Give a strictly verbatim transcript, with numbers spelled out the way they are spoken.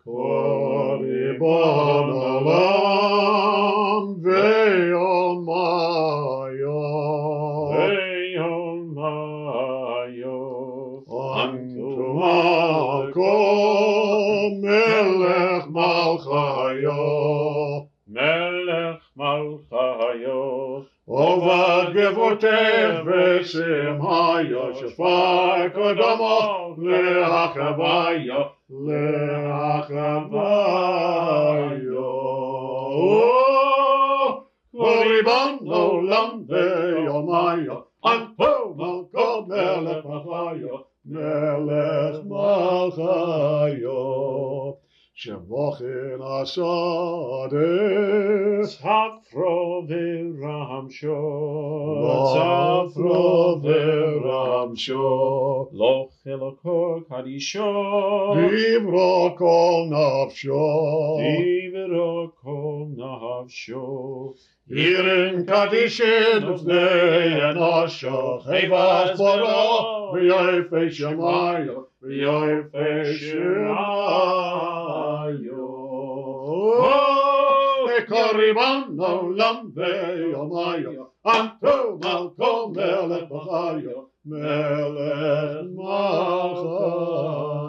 Korban olam ve'olmayo, ve'olmayo, unto Malkom melech malchayo, melech malchayo, Ovad gevotech v'simhayo, shafar kodamo le'achavayo, le'achavayo. Korban olam ve'olmayo, unto Malkom melech malchayo, melech malchayo. Shevochin asadeh, Tzafro v'ramsho, Tzafro v'ramsho, Loch Eloko kadisho, Divro kol nafsho, Divro kol nafsho, Yirin kadishin ufnei enosho, Chevas boro, v'yoyfei shemayo, v'yoyfei shemayo. Korban olam ve'olmayo, unto Malkom melech malchayo, melech malchayo.